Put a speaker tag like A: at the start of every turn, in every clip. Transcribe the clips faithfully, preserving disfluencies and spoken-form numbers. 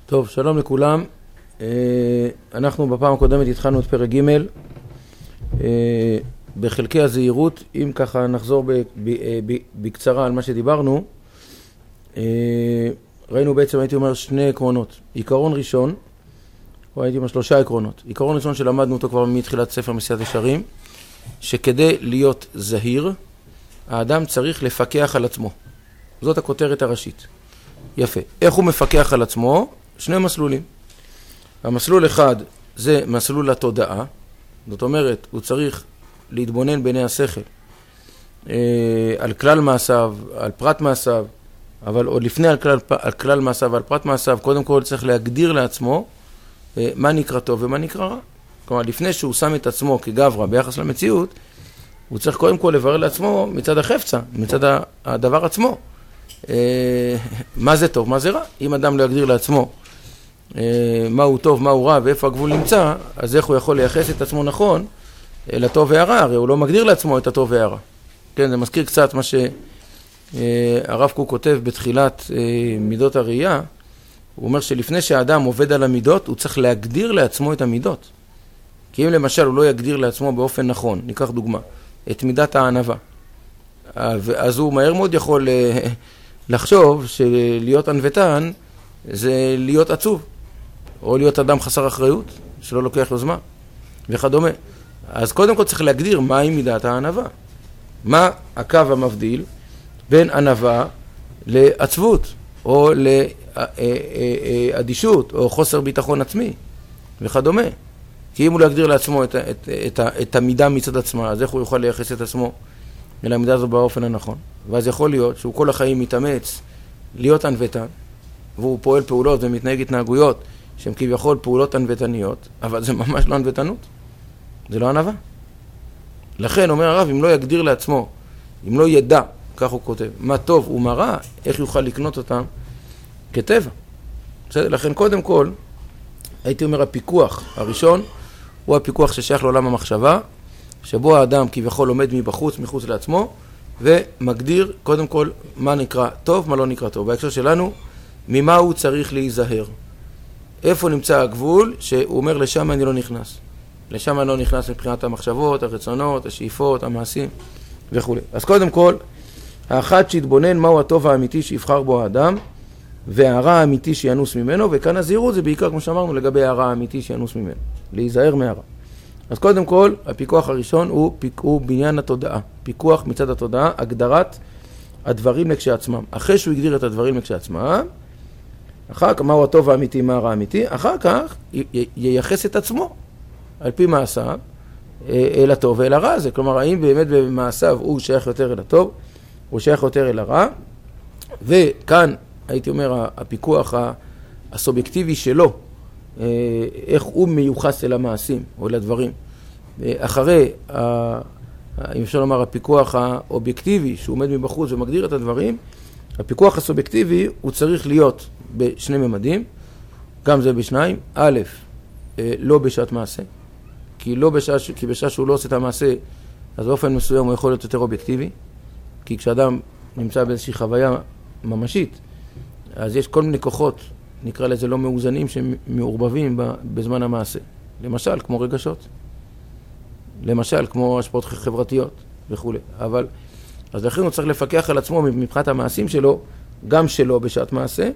A: טוב, שלום לכולם. אנחנו בפעם הקודמת התחלנו את פרק ג' בחלקי הזהירות. אם ככה נחזור בקצרה על מה שדיברנו, ראינו בעצם, הייתי אומר, שני עקרונות. עיקרון ראשון, או הייתי אומר שלושה עקרונות. עיקרון ראשון שלמדנו אותו כבר מתחילת ספר מסיעת ישרים, שכדי להיות זהיר, האדם צריך לפקח על עצמו. זאת הכותרת הראשית. יפה. איך הוא מפקח על עצמו? שני מסלולים. המסלול אחד זה מסלול התודעה. זאת אומרת, הוא צריך להתבונן בעיני השכל אה, על כלל מעשיו, על פרט מעשיו, אבל עוד לפני על כלל, על כלל מעשיו ועל פרט מעשיו, קודם כל צריך להגדיר לעצמו אה, מה נקרא טוב ומה נקרא רע. כלומר, לפני שהוא שם את עצמו כגברא ביחס למציאות, הוא צריך קודם כל לברר לעצמו מצד החפצה, מצד הדבר עצמו. אה, מה זה טוב, מה זה רע? אם אדם לא יגדיר לעצמו אה, מה הוא טוב, מה הוא רע ואיפה הגבול נמצא, אז איך הוא יכול לייחס את עצמו נכון אה, לטוב והרע? הרי הוא לא מגדיר לעצמו את הטוב והרע. כן, זה מזכיר קצת מה שהרב קוק כותב בתחילת אה, מידות הראייה. הוא אומר שלפני שהאדם עובד על המידות, הוא צריך להגדיר לעצמו את המידות. כי אם למשל הוא לא יגדיר לעצמו באופן נכון, ניקח דוגמה, את מידת הענווה, אז הוא מהר מאוד יכול לחשוב שלהיות ענוותן זה להיות עצוב, או להיות אדם חסר אחריות, שלא לוקח יוזמה, וכדומה. אז קודם כל צריך להגדיר מהי מידת הענווה. מה הקו המבדיל בין ענווה לעצבות, או לאדישות, או חוסר ביטחון עצמי, וכדומה. כי אם הוא לא יגדיר לעצמו את, את, את, את המידה מצד עצמה, אז איך הוא יוכל לייחס את עצמו אל המידה הזו באופן הנכון? ואז יכול להיות שהוא כל החיים מתאמץ להיות ענוותן, והוא פועל פעולות ומתנהג התנהגויות שהן כביכול פעולות ענוותניות, אבל זה ממש לא ענוותנות, זה לא ענווה. לכן אומר הרב, אם לא יגדיר לעצמו, אם לא ידע, כך הוא כותב, מה טוב ומה רע, איך יוכל לקנות אותם כטבע. בסדר? לכן קודם כל, הייתי אומר הפיקוח הראשון, הוא הפיקוח ששייך לעולם המחשבה, שבו האדם כביכול עומד מבחוץ, מחוץ לעצמו, ומגדיר קודם כל מה נקרא טוב, מה לא נקרא טוב. בהקשר שלנו, ממה הוא צריך להיזהר. איפה נמצא הגבול שהוא אומר לשם אני לא נכנס. לשם אני לא נכנס מבחינת המחשבות, הרצונות, השאיפות, המעשים וכו'. אז קודם כל, האחד שהתבונן מהו הטוב האמיתי שיבחר בו האדם, והרע האמיתי שינוס ממנו, וכאן הזהירות זה בעיקר, כמו שאמרנו, לגבי הרע האמיתי שינוס ממנו. להיזהר מהרע. אז קודם כל, הפיקוח הראשון הוא, הוא בניין התודעה. פיקוח מצד התודעה, הגדרת הדברים לכשעצמם. אחרי שהוא הגדיר את הדברים לכשעצמם, אחר כך, מהו הטוב האמיתי, מה הרע האמיתי, אחר כך ייחס את עצמו, על פי מעשיו, אל הטוב ואל הרע הזה. כלומר, האם באמת במעשיו הוא שייך יותר אל הטוב, הוא שייך יותר אל הרע, וכאן, הייתי אומר, הפיקוח הסובייקטיבי שלו, איך הוא מיוחס אל המעשים או אל הדברים. אחרי, אם אפשר לומר, הפיקוח האובייקטיבי שהוא עומד מבחוץ ומגדיר את הדברים, הפיקוח הסובייקטיבי הוא צריך להיות בשני ממדים, גם זה בשניים. א', לא בשעת מעשה, כי, לא בשעה, כי בשעה שהוא לא עושה את המעשה, אז באופן מסוים הוא יכול להיות יותר אובייקטיבי, כי כשאדם נמצא באיזושהי חוויה ממשית, אז יש כל מיני כוחות, נקרא לזה לא מאוזנים, שמעורבבים בזמן המעשה. למשל, כמו רגשות. למשל, כמו השפעות חברתיות וכו'. אבל, אז לכן הוא צריך לפקח על עצמו מבחינת המעשים שלו, גם שלו בשעת מעשה.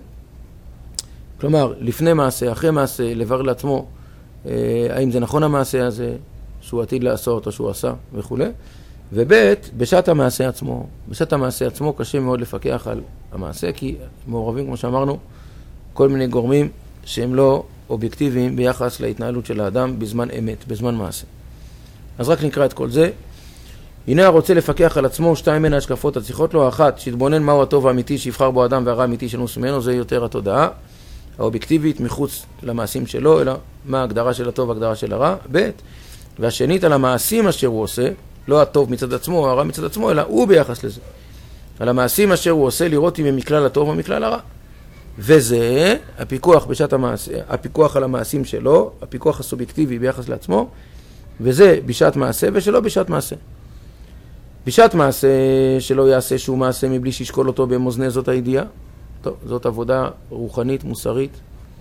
A: כלומר, לפני מעשה, אחרי מעשה, לברר לעצמו, אה, האם זה נכון המעשה הזה, שהוא עתיד לעשות או שהוא עשה וכו'. ובית, בשעת המעשה עצמו, בשעת המעשה עצמו קשה מאוד לפקח על המעשה, כי מעורבים, כמו שאמרנו, כל מיני גורמים שהם לא אובייקטיביים ביחס להתנהלות של האדם בזמן אמת, בזמן מעשה. אז רק נקרא את כל זה. הנה הרוצה לפקח על עצמו, שתיים מן ההשקפות הצריכות לו, האחת, שיתבונן מהו הטוב האמיתי שיבחר בו האדם והרע האמיתי שנוס ממנו, זה יותר התודעה האובייקטיבית מחוץ למעשים שלו, אלא מה ההגדרה של הטוב וההגדרה של הרע. ב', והשנית על המעשים אשר הוא עושה, לא הטוב מצד עצמו, הרע מצד עצמו, אלא הוא ביחס לזה. על המעשים אשר הוא עושה, לראות אם הם מכלל הטוב או מכלל הרע. וזה הפיקוח בשעת המעשה, הפיקוח על המעשים שלו, הפיקוח הסובייקטיבי ביחס לעצמו, וזה בשעת מעשה ושלא בשעת מעשה. בשעת מעשה שלא יעשה שהוא מעשה מבלי שישקול אותו במאזני, זאת הידיעה. טוב, זאת עבודה רוחנית, מוסרית,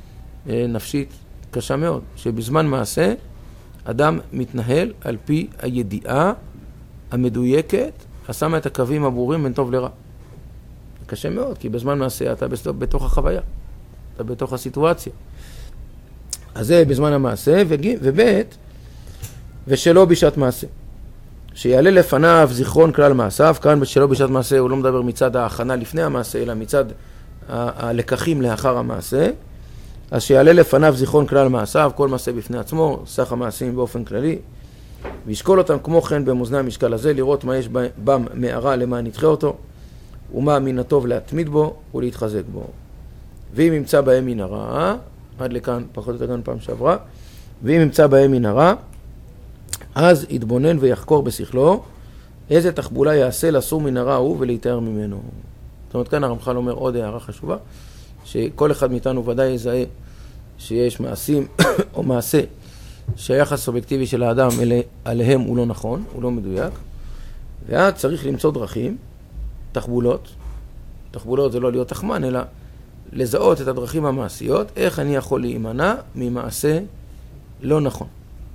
A: נפשית קשה מאוד, שבזמן מעשה אדם מתנהל על פי הידיעה המדויקת, השמה את הקווים הברורים בין טוב לרע. קשה מאוד, כי בזמן מעשה אתה בתוך החוויה, אתה בתוך הסיטואציה. אז זה בזמן המעשה, וב' ושלא בשעת מעשה. שיעלה לפניו זיכרון כלל מעשיו, כאן שלא בשעת מעשה הוא לא מדבר מצד ההכנה לפני המעשה, אלא מצד הלקחים לאחר המעשה. אז שיעלה לפניו זיכרון כלל מעשיו, כל מעשה בפני עצמו, סך המעשים באופן כללי, וישקול אותם כמו כן במאזני המשקל הזה, לראות מה יש בם מערה למה נדחה אותו, ומה מן הטוב להתמיד בו ולהתחזק בו. ואם ימצא בהם מן הרע, עד לכאן פחות או יותר גם פעם שעברה, ואם ימצא בהם מן הרע, אז יתבונן ויחקור בשכלו, איזה תחבולה יעשה לסור מן הרע הוא ולהיתאר ממנו. זאת אומרת, כאן הרמח"ל אומר עוד הערה חשובה, שכל אחד מאיתנו ודאי יזהה שיש מעשים או מעשה שהיחס סובייקטיבי של האדם אלה, עליהם הוא לא נכון, הוא לא מדויק, ואז צריך למצוא דרכים, תחבולות, תחבולות זה לא להיות תחמן, אלא לזהות את הדרכים המעשיות, איך אני יכול להימנע ממעשה לא נכון.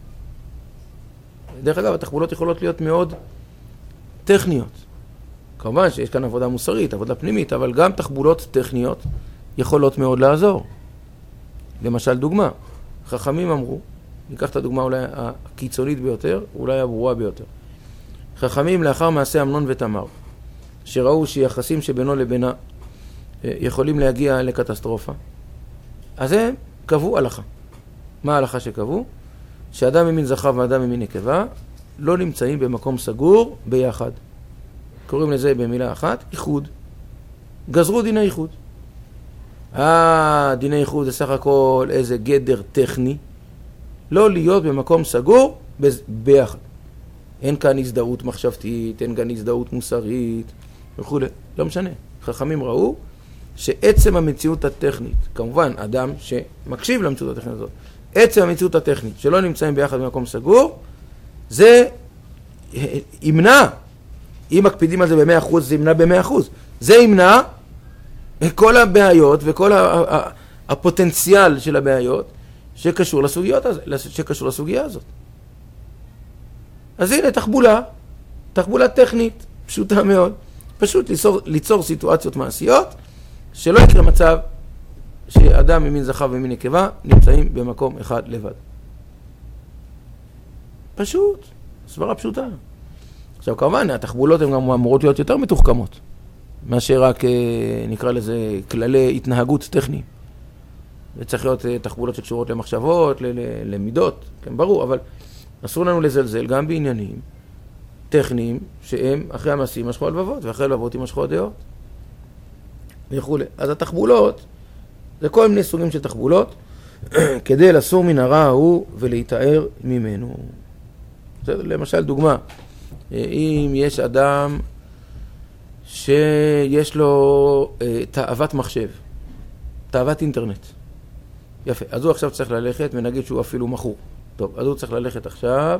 A: דרך אגב, התחבולות יכולות להיות מאוד טכניות. כמובן שיש כאן עבודה מוסרית, עבודה פנימית, אבל גם תחבולות טכניות יכולות מאוד לעזור. למשל דוגמה, חכמים אמרו, ניקח את הדוגמה אולי הקיצונית ביותר, אולי הברורה ביותר. חכמים לאחר מעשה אמנון ותמר, שראו שיחסים שבינו לבינה יכולים להגיע לקטסטרופה, אז הם קבעו הלכה. מה ההלכה שקבעו? שאדם ממין זכר ואדם ממין נקבה לא נמצאים במקום סגור ביחד. קוראים לזה במילה אחת, איחוד. גזרו דיני איחוד. אה, דיני איחוד זה סך הכל איזה גדר טכני, לא להיות במקום סגור ביחד. אין כאן הזדהות מחשבתית, אין כאן הזדהות מוסרית וכו'. לא משנה. חכמים ראו שעצם המציאות הטכנית, כמובן אדם שמקשיב למציאות הטכנית הזאת, עצם המציאות הטכנית שלא נמצאים ביחד במקום סגור, זה ימנע, אם מקפידים על זה ב-מאה אחוז, זה ימנע ב-מאה אחוז. זה ימנע כל הבעיות וכל הפוטנציאל של הבעיות שקשור לסוגיות הזאת, שקשור לסוגיה הזאת. אז הנה תחבולה, תחבולה טכנית, פשוטה מאוד. פשוט ליצור, ליצור סיטואציות מעשיות, שלא יקרה מצב שאדם ממין זכר וממין נקבה נמצאים במקום אחד לבד. פשוט, סברה פשוטה. עכשיו כמובן, התחבולות הן גם אמורות להיות יותר מתוחכמות, מאשר רק נקרא לזה כללי התנהגות טכניים. וצריך להיות תחבולות שקשורות למחשבות, למידות, כן ברור, אבל אסור לנו לזלזל גם בעניינים טכניים שהם אחרי המעשים משכו הלבבות, ואחרי הלבבות הם משכו הדעות. וכו'. אז התחבולות, זה כל מיני סוגים של תחבולות, כדי לסור מן הרע ההוא ולהיטהר ממנו. למשל דוגמה, אם יש אדם שיש לו תאוות מחשב, תאוות אינטרנט, יפה, אז הוא עכשיו צריך ללכת, ונגיד שהוא אפילו מכור. טוב, אז הוא צריך ללכת עכשיו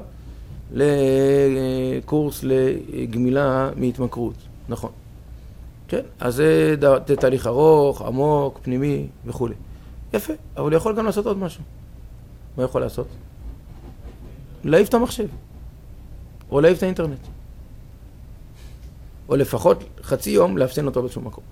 A: לקורס לגמילה מהתמכרות, נכון. כן, אז זה תהליך ארוך, עמוק, פנימי וכו'. יפה, אבל הוא יכול גם לעשות עוד משהו. מה יכול לעשות? להעיף את המחשב, או להעיף את האינטרנט. או לפחות חצי יום להפסן אותו בשום מקום.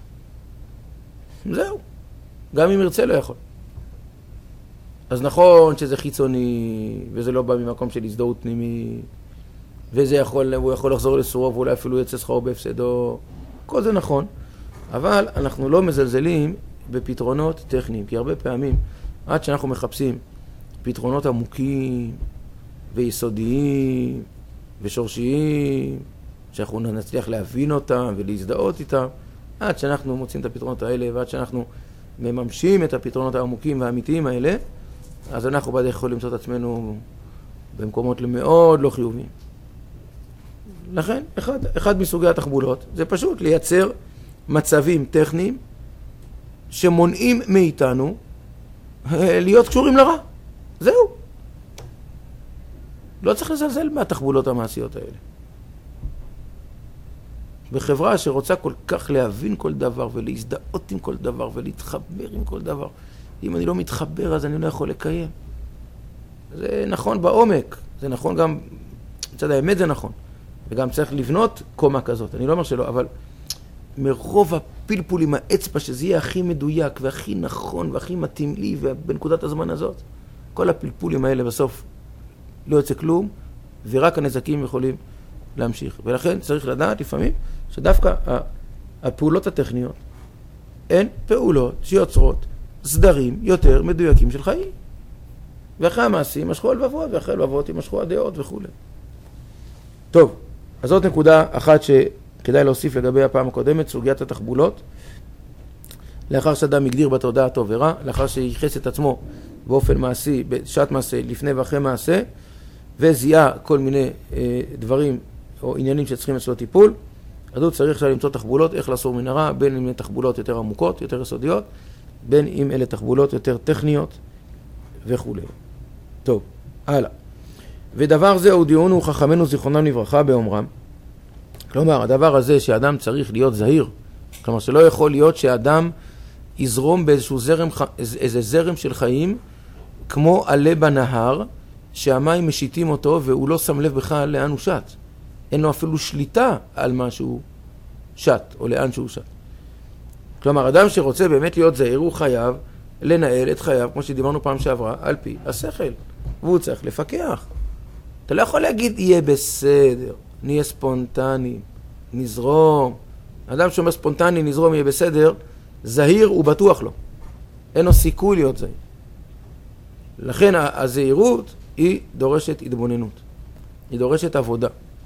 A: זהו. גם אם ירצה לא יכול. אז נכון שזה חיצוני, וזה לא בא ממקום של הזדהות פנימית, וזה יכול, הוא יכול לחזור לסורו, ואולי אפילו יצא שכרו בהפסדו. כל זה נכון, אבל אנחנו לא מזלזלים בפתרונות טכניים, כי הרבה פעמים, עד שאנחנו מחפשים פתרונות עמוקים ויסודיים ושורשיים, שאנחנו נצליח להבין אותם ולהזדהות איתם, עד שאנחנו מוצאים את הפתרונות האלה, ועד שאנחנו מממשים את הפתרונות העמוקים והאמיתיים האלה, אז אנחנו בדרך יכולים למצוא את עצמנו במקומות מאוד לא חיוביים. לכן, אחד, אחד מסוגי התחבולות, זה פשוט לייצר מצבים טכניים שמונעים מאיתנו להיות קשורים לרע. זהו. לא צריך לזלזל מהתחבולות המעשיות האלה. בחברה שרוצה כל כך להבין כל דבר ולהזדהות עם כל דבר ולהתחבר עם כל דבר, אם אני לא מתחבר, אז אני לא יכול לקיים. זה נכון בעומק, זה נכון גם, מצד האמת זה נכון. וגם צריך לבנות קומה כזאת, אני לא אומר שלא, אבל מרוב הפלפול עם האצבע, שזה יהיה הכי מדויק והכי נכון והכי מתאים לי, ובנקודת הזמן הזאת, כל הפלפולים האלה בסוף לא יוצא כלום, ורק הנזקים יכולים להמשיך. ולכן צריך לדעת לפעמים שדווקא הפעולות הטכניות הן פעולות שיוצרות סדרים יותר מדויקים של חיים. ואחרי המעשים משכו הלבבות, ואחרי הלבבות ימשכו הדעות וכו'. טוב, אז זאת נקודה אחת שכדאי להוסיף לגבי הפעם הקודמת, סוגיית התחבולות. לאחר שאדם הגדיר בתודעה טוב ורע, לאחר שייחס את עצמו באופן מעשי, בשעת מעשה, לפני ואחרי מעשה, וזיהה כל מיני אה, דברים או עניינים שצריכים אצלו טיפול, אז הוא צריך למצוא תחבולות, איך לעשות מנהרה, בין אם אלה תחבולות יותר עמוקות, יותר יסודיות, בין אם אלה תחבולות יותר טכניות וכו'. טוב, הלאה. ודבר זה הודיעונו חכמינו זיכרונם לברכה באומרם. כלומר, הדבר הזה שאדם צריך להיות זהיר, כלומר שלא יכול להיות שאדם יזרום באיזשהו זרם, איזה זרם של חיים, כמו עלה בנהר, שהמים משיתים אותו והוא לא שם לב בכלל לאן הוא שט. אין לו אפילו שליטה על מה שהוא שט, או לאן שהוא שט. כלומר, אדם שרוצה באמת להיות זהיר, הוא חייב לנהל את חייו, כמו שדיברנו פעם שעברה, על פי השכל. והוא צריך לפקח. אתה לא יכול להגיד, יהיה בסדר, נהיה ספונטני, נזרום. אדם שאומר ספונטני, נזרום, יהיה בסדר, זהיר הוא בטוח לו. אין לו סיכוי להיות זהיר. לכן הזהירות היא דורשת התבוננות. היא דורשת עבודה.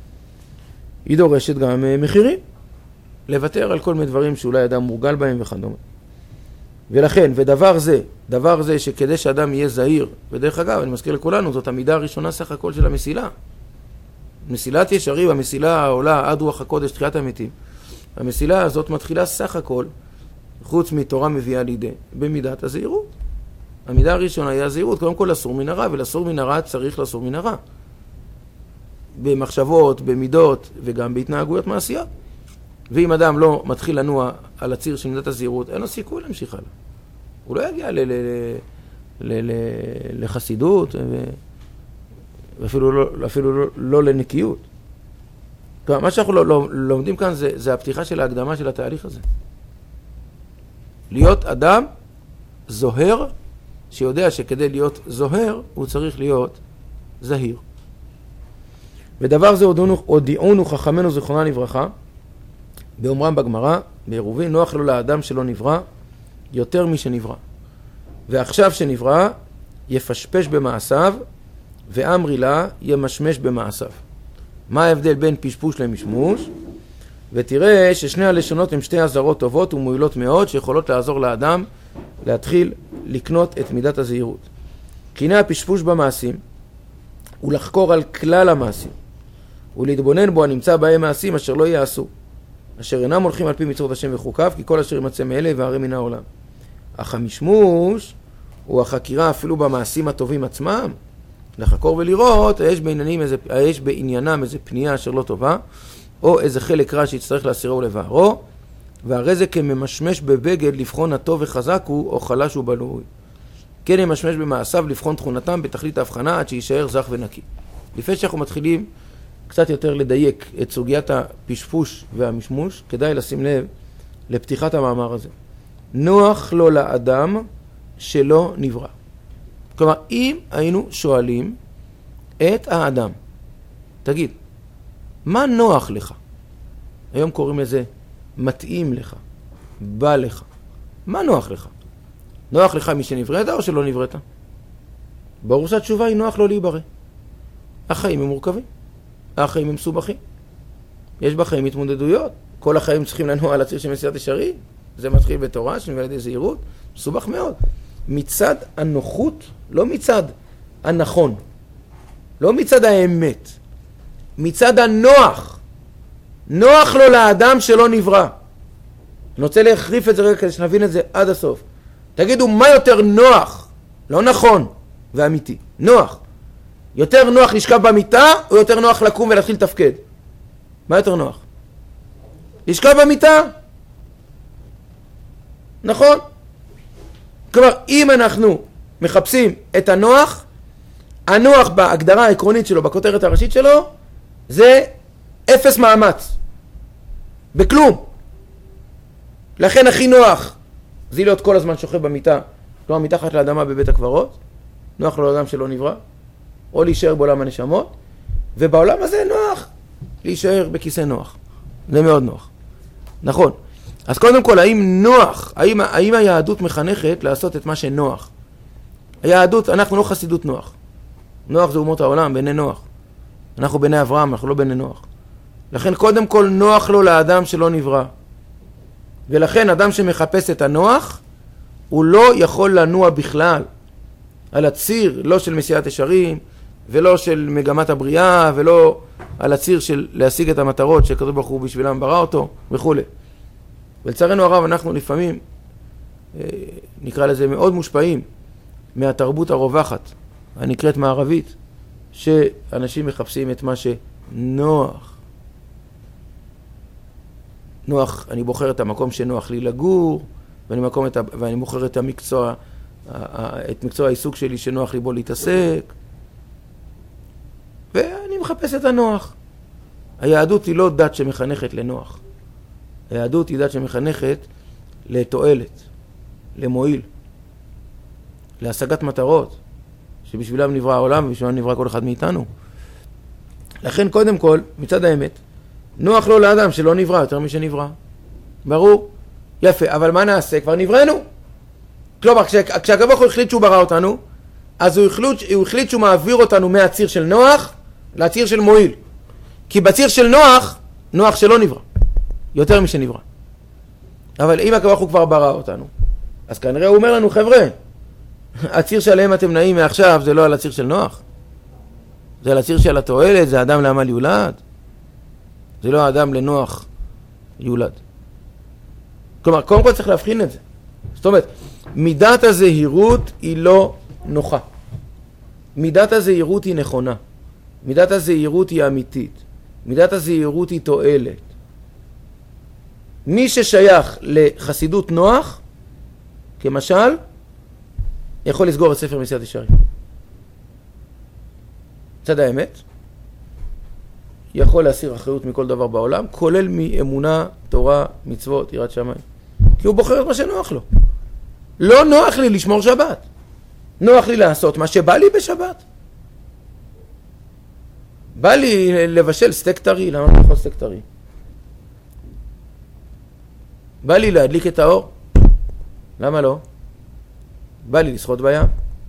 A: היא דורשת גם מחירים. לוותר על כל מיני דברים שאולי אדם מורגל בהם וכדומה. ולכן, ודבר זה, דבר זה שכדי שאדם יהיה זהיר, ודרך אגב, אני מזכיר לכולנו, זאת המידה הראשונה סך הכל של המסילה. מסילת ישרים, המסילה העולה עד רוח הקודש, תחיית המתים. המסילה הזאת מתחילה סך הכל, חוץ מתורה מביאה לידי, במידת הזהירות. המידה הראשונה היא הזהירות, קודם כל לסור מן הרע, ולסור מן הרע צריך לסור מן הרע. במחשבות, במידות, וגם בהתנהגויות מעשיות. ואם אדם לא מתחיל לנוע על הציר של מידת הזהירות, אין לו סיכוי להמשיך הלאה. הוא לא יגיע ל- ל- ל- ל- לחסידות, ואפילו לא, אפילו לא, לא לנקיות. כלומר, מה שאנחנו לא, לא, לומדים כאן זה, זה הפתיחה של ההקדמה של התהליך הזה. להיות אדם זוהר, שיודע שכדי להיות זוהר, הוא צריך להיות זהיר. ודבר זה הודיעונו חכמינו זיכרונם לברכה, באומרם בגמרא, בעירובין, נוח לו לאדם שלא נברא, יותר משנברא. ועכשיו שנברא, יפשפש במעשיו, ואמרי לה, ימשמש במעשיו. מה ההבדל בין פשפוש למשמוש? ותראה ששני הלשונות הם שתי עזרות טובות ומועילות מאוד, שיכולות לעזור לאדם להתחיל לקנות את מידת הזהירות. כי הנה הפשפוש במעשים, הוא לחקור על כלל המעשים, ולהתבונן בו הנמצא בהם מעשים אשר לא יעשו, אשר אינם הולכים על פי מצוות השם וחוקיו, כי כל אשר ימצא מאלה והרי מן העולם. אך המשמוש הוא החקירה אפילו במעשים הטובים עצמם, לחקור ולראות, יש בעניינם איזה, יש בעניינם איזה פנייה אשר לא טובה, או איזה חלק רע שיצטרך להסירו ולבערו, והרי זה כממשמש בבגד לבחון הטוב וחזק הוא, או חלש ובלוי. כן ימשמש במעשיו לבחון תכונתם בתכלית ההבחנה עד שישאר זך ונקי. לפני שאנחנו מתחילים קצת יותר לדייק את סוגיית הפשפוש והמשמוש, כדאי לשים לב לפתיחת המאמר הזה. נוח לו לאדם שלא נברא. כלומר, אם היינו שואלים את האדם, תגיד, מה נוח לך? היום קוראים לזה מתאים לך, בא לך. מה נוח לך? נוח לך מי שנבראת או שלא נבראת? ברור שהתשובה היא נוח לו להיברא. החיים הם מורכבים. החיים הם מסובכים. יש בחיים התמודדויות. כל החיים צריכים לנוע על הציר של מסילת ישרים. זה מתחיל בתורה, שנביא על ידי זהירות. מסובך מאוד. מצד הנוחות, לא מצד הנכון. לא מצד האמת. מצד הנוח. נוח לו לאדם שלא נברא. אני רוצה להחריף את זה רגע כדי שנבין את זה עד הסוף. תגידו, מה יותר נוח? לא נכון ואמיתי. נוח. יותר נוח לשכב במיטה, או יותר נוח לקום ולהתחיל לתפקד? מה יותר נוח? לשכב במיטה. נכון. כלומר, אם אנחנו מחפשים את הנוח, הנוח בהגדרה העקרונית שלו, בכותרת הראשית שלו, זה אפס מאמץ. בכלום. לכן הכי נוח זה להיות כל הזמן שוכב במיטה, כלומר מתחת לאדמה בבית הקברות, נוח לו לאדם שלא נברא, או להישאר בעולם הנשמות, ובעולם הזה נוח להישאר בכיסא נוח. זה מאוד נוח. נכון. אז קודם כל, האם נוח, האם, האם היהדות מחנכת לעשות את מה שנוח? היהדות, אנחנו לא חסידות נוח. נוח זה אומות העולם, בני נוח. אנחנו בני אברהם, אנחנו לא בני נוח. לכן קודם כל נוח לו לאדם שלא נברא. ולכן אדם שמחפש את הנוח, הוא לא יכול לנוע בכלל על הציר, לא של מסיעת ישרים, ולא של מגמת הבריאה, ולא על הציר של להשיג את המטרות שהקדוש ברוך הוא בשבילם ברא אותו, וכו'. ולצערנו הרב, אנחנו לפעמים, נקרא לזה, מאוד מושפעים מהתרבות הרווחת, הנקראת מערבית, שאנשים מחפשים את מה שנוח. נוח, אני בוחר את המקום שנוח לי לגור, ואני, מקום את, ואני בוחר את המקצוע, את מקצוע העיסוק שלי שנוח לי בו להתעסק, ואני מחפש את הנוח. היהדות היא לא דת שמחנכת לנוח. היהדות היא דת שמחנכת לתועלת, למועיל, להשגת מטרות, שבשבילם נברא העולם ובשבילם נברא כל אחד מאיתנו. לכן קודם כל, מצד האמת, נוח לו לאדם שלא נברא יותר משנברא. ברור? יפה, אבל מה נעשה? כבר נבראנו. כלומר, כשהקדוש ברוך הוא החליט שהוא ברא אותנו, אז הוא החליט, הוא החליט שהוא מעביר אותנו מהציר של נוח לציר של מועיל. כי בציר של נוח, נוח שלא נברא, יותר משנברא. אבל אם הקדוש ברוך הוא כבר ברא אותנו, אז כנראה הוא אומר לנו, חבר'ה, הציר שעליהם אתם נעים מעכשיו זה לא על הציר של נוח. זה על הציר של התועלת, זה אדם לעמל יולד. זה לא האדם לנוח יולד. כלומר, קודם כל צריך להבחין את זה. זאת אומרת, מידת הזהירות היא לא נוחה. מידת הזהירות היא נכונה. מידת הזהירות היא אמיתית. מידת הזהירות היא תועלת. מי ששייך לחסידות נוח, כמשל, יכול לסגור את ספר מסיעת ישרים. צד האמת, יכול להסיר אחריות מכל דבר בעולם, כולל מאמונה, תורה, מצוות, יראת שמיים. כי הוא בוחר את מה שנוח לו. לא נוח לי לשמור שבת. נוח לי לעשות מה שבא לי בשבת. בא לי לבשל סטייק טרי, למה לא לאכול סטייק טרי? בא לי להדליק את האור, למה לא? בא לי לשחות בים.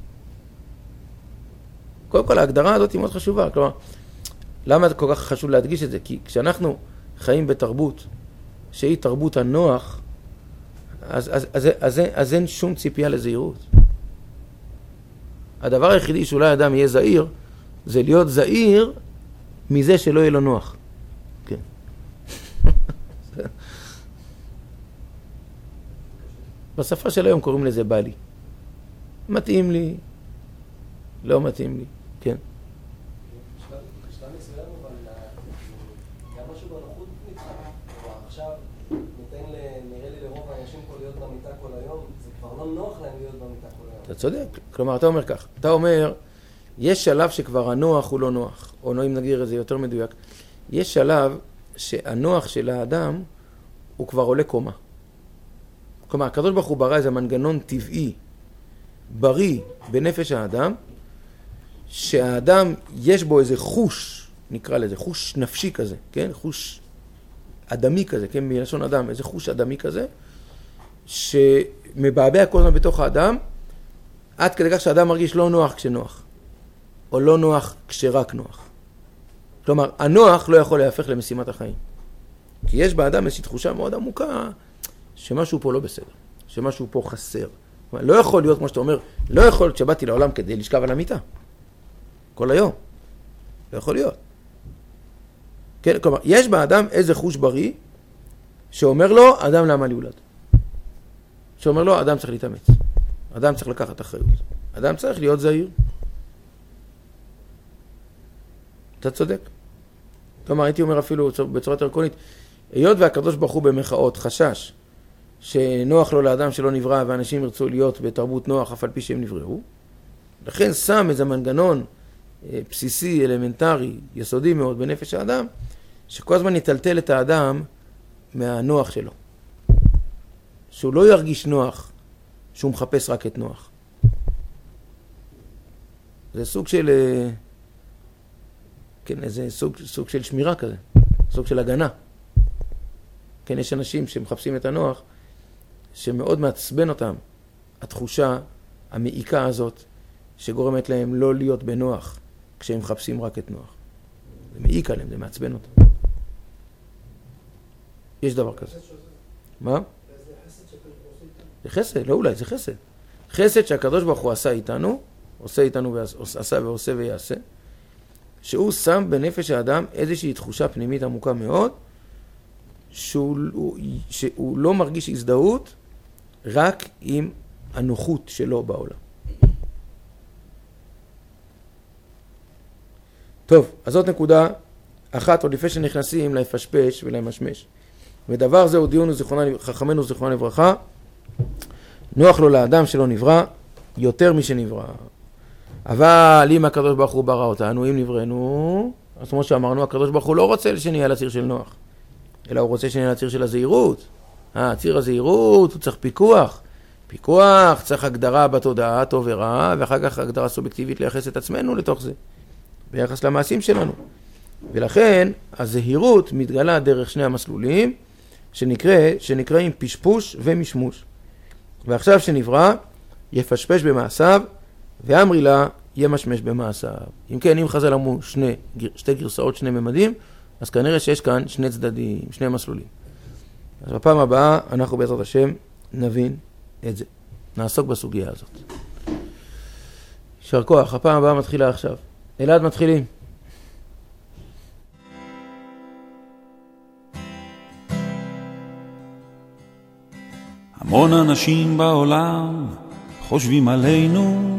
A: קודם כל ההגדרה הזאת היא מאוד חשובה, כלומר, למה זה כל כך חשוב להדגיש את זה? כי כשאנחנו חיים בתרבות שהיא תרבות הנוח, אז, אז, אז, אז, אז אין שום ציפייה לזהירות. הדבר היחידי שאולי אדם יהיה זהיר, זה להיות זהיר מזה שלא יהיה לו נוח. כן. בשפה של היום קוראים לזה בא לי. מתאים לי, לא מתאים לי, כן.
B: בשלב מסוים, אבל גם משהו בנוחות נצחה. עכשיו נותן, נראה לי לרוב האנשים פה להיות במיטה כל היום, זה כבר לא נוח להם להיות במיטה כל היום.
A: אתה צודק. כלומר, אתה אומר כך, אתה אומר, יש שלב שכבר הנוח הוא לא נוח, או אם נגדיר את זה יותר מדויק, יש שלב שהנוח של האדם הוא כבר עולה קומה. כלומר, הקדוש ברוך הוא ברא איזה מנגנון טבעי, בריא בנפש האדם, שהאדם יש בו איזה חוש, נקרא לזה, חוש נפשי כזה, כן? חוש אדמי כזה, כן? מלשון אדם, איזה חוש אדמי כזה, שמבעבע כל הזמן בתוך האדם, עד כדי כך שהאדם מרגיש לא נוח כשנוח, או לא נוח כשרק נוח. כלומר, הנוח לא יכול להפך למשימת החיים. כי יש באדם איזושהי תחושה מאוד עמוקה, שמשהו פה לא בסדר, שמשהו פה חסר. לא יכול להיות, כמו שאתה אומר, לא יכול להיות שבאתי לעולם כדי לשכב על המיטה. כל היום. לא יכול להיות. כן, כלומר, יש באדם איזה חוש בריא, שאומר לו, אדם לעמל יולד. שאומר לו, אדם צריך להתאמץ. אדם צריך לקחת אחריות. אדם צריך להיות זהיר. אתה צודק. כלומר, הייתי אומר אפילו בצורה יותר קונית, היות והקדוש ברוך הוא במחאות חשש, שנוח לו לאדם שלא נברא, ואנשים ירצו להיות בתרבות נוח אף על פי שהם נבראו. לכן שם איזה מנגנון בסיסי, אלמנטרי, יסודי מאוד בנפש האדם, שכל הזמן יטלטל את האדם מהנוח שלו. שהוא לא ירגיש נוח, שהוא מחפש רק את נוח. זה סוג של, כן, איזה סוג, סוג של שמירה כזה, סוג של הגנה. כן, יש אנשים שמחפשים את הנוח, שמאוד מעצבן אותם, התחושה המעיקה הזאת, שגורמת להם לא להיות בנוח, כשהם מחפשים רק את נוח. זה מעיק עליהם, זה מעצבן אותם. יש דבר כזה. מה? זה חסד, לא אולי, זה חסד. חסד שהקדוש ברוך הוא עשה איתנו, עושה איתנו ועשה ועושה ויעשה, שהוא שם בנפש האדם איזושהי תחושה פנימית עמוקה מאוד, שהוא, שהוא לא מרגיש הזדהות רק עם הנוחות שלו בעולם. טוב, אז זאת נקודה אחת, עוד לפני שנכנסים להפשפש ולמשמש. ודבר זה הוא דיון חכמנו זיכרונם לברכה, נוח לו לאדם שלא נברא יותר משנברא. אבל אם הקדוש ברוך הוא ברא אותנו, אם נבראנו, אז כמו שאמרנו, הקדוש ברוך הוא לא רוצה שנהיה על הציר של נוח, אלא הוא רוצה שנהיה על הציר של הזהירות. אה, ציר הזהירות, הוא צריך פיקוח. פיקוח, צריך הגדרה בתודעה, טוב ורע, ואחר כך הגדרה סובייקטיבית לייחס את עצמנו לתוך זה, ביחס למעשים שלנו. ולכן, הזהירות מתגלה דרך שני המסלולים, שנקרא, שנקראים פשפוש ומשמוש. ועכשיו שנברא, יפשפש במעשיו, ואמרי לה, ימשמש במעשיו. אם כן, אם חז"ל אמרו שני, שתי גרסאות, שני ממדים, אז כנראה שיש כאן שני צדדים, שני מסלולים. אז בפעם הבאה, אנחנו בעזרת השם נבין את זה. נעסוק בסוגיה הזאת. יישר כוח, הפעם הבאה מתחילה עכשיו. אלעד מתחילים.
C: המון אנשים בעולם חושבים עלינו,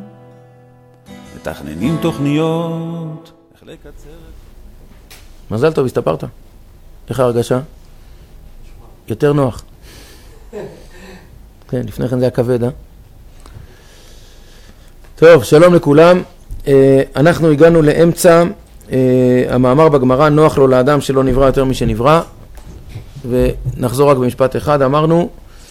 C: מתכננים תוכניות, איך לקצר.
A: מזל טוב, הסתפרת. איך ההרגשה? יותר נוח. כן, לפני כן זה היה כבד, אה? טוב, שלום לכולם. אנחנו הגענו לאמצע המאמר בגמרא, נוח לו לאדם שלא נברא יותר משנברא. ונחזור רק במשפט אחד. אמרנו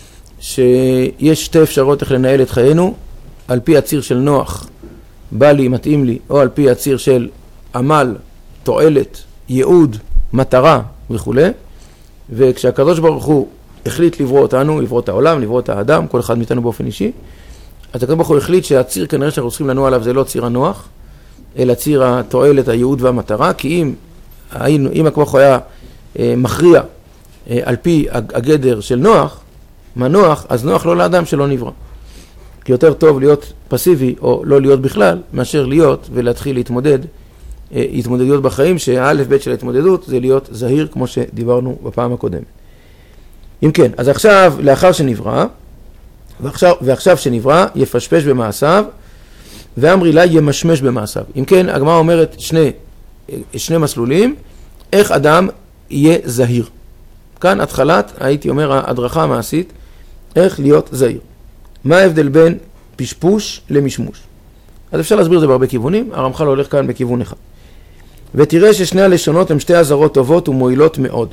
A: שיש שתי אפשרויות איך לנהל את חיינו, על פי הציר של נוח, בא לי, מתאים לי, או על פי הציר של עמל, תועלת, ייעוד, מטרה וכו'. וכשהקדוש ברוך הוא החליט לברוא אותנו, לברוא את העולם, לברוא את האדם, כל אחד מאיתנו באופן אישי, אז הקדוש ברוך הוא החליט שהציר כנראה שאנחנו צריכים לנוע עליו זה לא ציר הנוח, אלא ציר התועלת, הייעוד והמטרה, כי אם, אם הקדוש ברוך הוא היה מכריע על פי הגדר של נוח, מה נוח, אז נוח לא לאדם שלא נברא. כי יותר טוב להיות פסיבי או לא להיות בכלל, מאשר להיות ולהתחיל להתמודד, התמודדויות בחיים, שהאלף בית של ההתמודדות זה להיות זהיר, כמו שדיברנו בפעם הקודמת. אם כן, אז עכשיו, לאחר שנברא, ועכשיו, ועכשיו שנברא, יפשפש במעשיו, ואמרי לה ימשמש במעשיו. אם כן, הגמרא אומרת שני, שני מסלולים, איך אדם יהיה זהיר. כאן התחלת, הייתי אומר, ההדרכה המעשית, איך להיות זהיר. מה ההבדל בין פשפוש למשמוש? אז אפשר להסביר את זה בהרבה כיוונים, הרמח"ל הולך כאן בכיוון אחד. ותראה ששני הלשונות הם שתי עזרות טובות ומועילות מאוד.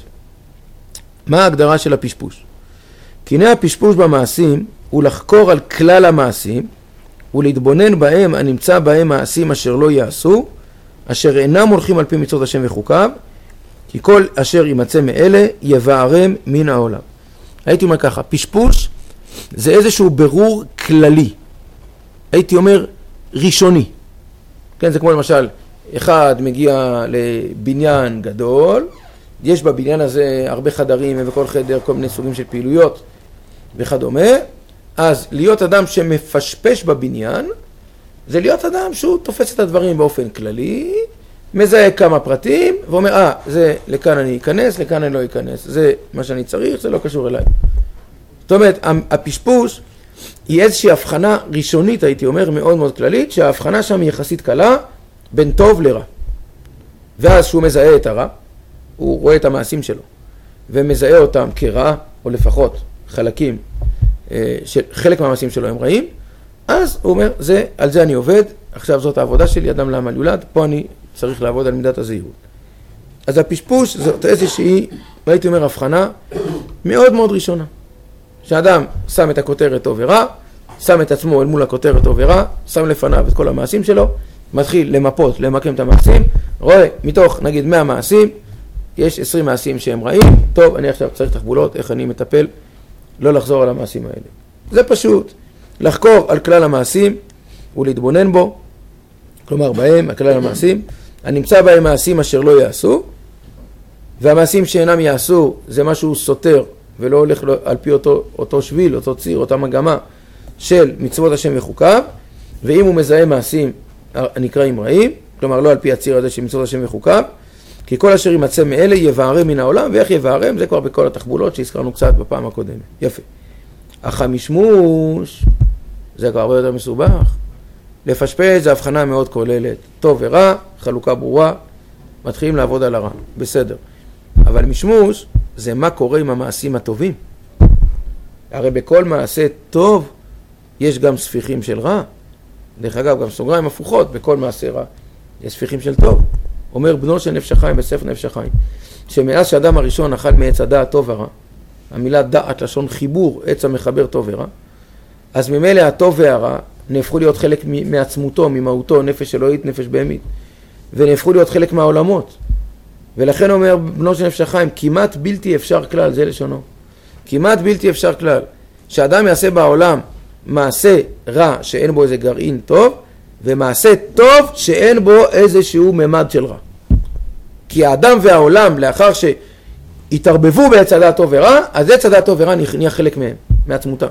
A: מה ההגדרה של הפשפוש? כי הנה הפשפוש במעשים הוא לחקור על כלל המעשים, ולהתבונן בהם הנמצא בהם מעשים אשר לא יעשו, אשר אינם הולכים על פי מצוות השם וחוקיו, כי כל אשר יימצא מאלה יבערם מן העולם. הייתי אומר ככה, פשפוש זה איזשהו ברור כללי. הייתי אומר ראשוני. כן, זה כמו למשל, אחד מגיע לבניין גדול, יש בבניין הזה הרבה חדרים ובכל חדר כל מיני סוגים של פעילויות וכדומה, אז להיות אדם שמפשפש בבניין, זה להיות אדם שהוא תופס את הדברים באופן כללי, מזהה כמה פרטים, ואומר, אה, זה לכאן אני אכנס, לכאן אני לא אכנס, זה מה שאני צריך, זה לא קשור אליי. זאת אומרת, הפשפוש היא איזושהי הבחנה ראשונית, הייתי אומר, מאוד מאוד כללית, שההבחנה שם היא יחסית קלה, בין טוב לרע. ואז שהוא מזהה את הרע, הוא רואה את המעשים שלו, ומזהה אותם כרע, או לפחות חלקים, של, חלק מהמעשים שלו הם רעים, אז הוא אומר, זה, על זה אני עובד, עכשיו זאת העבודה שלי, אדם לעמל יולד, פה אני צריך לעבוד על מידת הזהירות. אז הפשפוש זאת איזושהי, הייתי אומר, הבחנה מאוד מאוד ראשונה. שאדם שם את הכותרת טוב ורע, שם את עצמו אל מול הכותרת טוב ורע, שם לפניו את כל המעשים שלו, מתחיל למפות, למקם את המעשים, רואה מתוך נגיד מאה מעשים, יש עשרים מעשים שהם רעים, טוב, אני עכשיו צריך תחבולות, איך אני מטפל, לא לחזור על המעשים האלה. זה פשוט, לחקור על כלל המעשים ולהתבונן בו, כלומר בהם, על כלל המעשים, הנמצא בהם מעשים אשר לא יעשו, והמעשים שאינם יעשו זה משהו סותר, ולא הולך על פי אותו, אותו שביל, אותו ציר, אותה מגמה של מצוות השם וחוקיו, ואם הוא מזהה מעשים הנקראים רעים, כלומר לא על פי הציר הזה של מצוות השם וחוקיו, כי כל אשר יימצא מאלה יבערם מן העולם, ואיך יבערם? זה כבר בכל התחבולות שהזכרנו קצת בפעם הקודמת. יפה. אך המשמוש, זה כבר הרבה יותר מסובך. לפשפש זה הבחנה מאוד כוללת. טוב ורע, חלוקה ברורה, מתחילים לעבוד על הרע. בסדר. אבל משמוש זה מה קורה עם המעשים הטובים. הרי בכל מעשה טוב יש גם ספיחים של רע. דרך אגב, גם סוגריים הפוכות, בכל מעשה רע יש ספיחים של טוב. אומר בנו של נפש החיים בספר נפש החיים, שמאז שאדם הראשון אכל מעץ הדעת טוב ורע, המילה דעת לשון חיבור, עץ המחבר טוב ורע, אז ממילא הטוב והרע נהפכו להיות חלק מעצמותו, ממהותו, נפש אלוהית, נפש בהמית, ונהפכו להיות חלק מהעולמות. ולכן אומר בנו של נפש החיים, כמעט בלתי אפשר כלל, זה לשונו, כמעט בלתי אפשר כלל, שאדם יעשה בעולם מעשה רע שאין בו איזה גרעין טוב, ומעשה טוב שאין בו איזשהו ממד של רע. כי האדם והעולם, לאחר שהתערבבו בעץ הדעת טוב ורע, אז עץ הדעת טוב ורע נהיה חלק מהם, מעצמותם.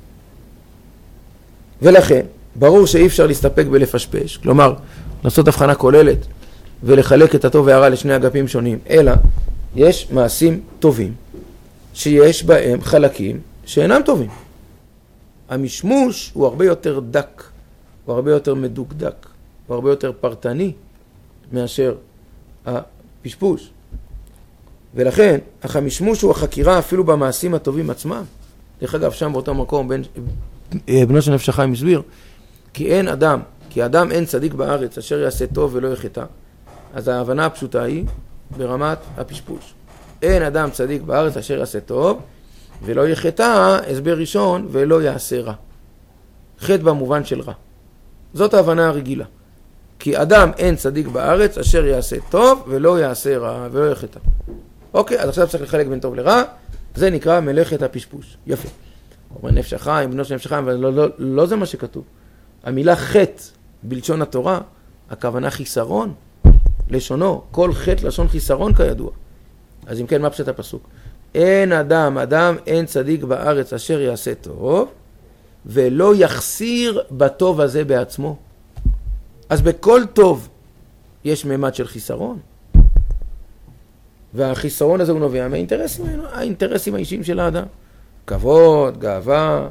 A: ולכן, ברור שאי אפשר להסתפק בלפשפש, כלומר, לעשות הבחנה כוללת, ולחלק את הטוב והרע לשני אגפים שונים, אלא יש מעשים טובים, שיש בהם חלקים שאינם טובים. המשמוש הוא הרבה יותר דק, הוא הרבה יותר מדוקדק, הוא הרבה יותר פרטני מאשר הפשפוש. ולכן, אך המשמוש הוא החקירה אפילו במעשים הטובים עצמם. דרך אגב, שם באותו מקום, בין, בנו של נפש החיים מסביר, כי אין אדם, כי אדם אין צדיק בארץ אשר יעשה טוב ולא יחטא. אז ההבנה הפשוטה היא ברמת הפשפוש. אין אדם צדיק בארץ אשר יעשה טוב ולא יחטא, הסבר ראשון, ולא יעשה רע. חטא במובן של רע. זאת ההבנה הרגילה. כי אדם אין צדיק בארץ אשר יעשה טוב ולא יעשה רע ולא יחטא. אוקיי, אז עכשיו צריך לחלק בין טוב לרע, זה נקרא מלאכת הפשפוש. יפה. אומר נפש החיים, בנו של נפש החיים, אבל לא, לא, לא זה מה שכתוב. המילה חטא בלשון התורה, הכוונה חיסרון, לשונו, כל חטא לשון חיסרון כידוע. אז אם כן, מה פשט הפסוק? אין אדם, אדם אין צדיק בארץ אשר יעשה טוב, ולא יחסיר בטוב הזה בעצמו. אז בכל טוב יש ממד של חיסרון. והחיסרון הזה הוא נובע מהאינטרסים, האינטרסים האישיים של האדם. כבוד, גאווה,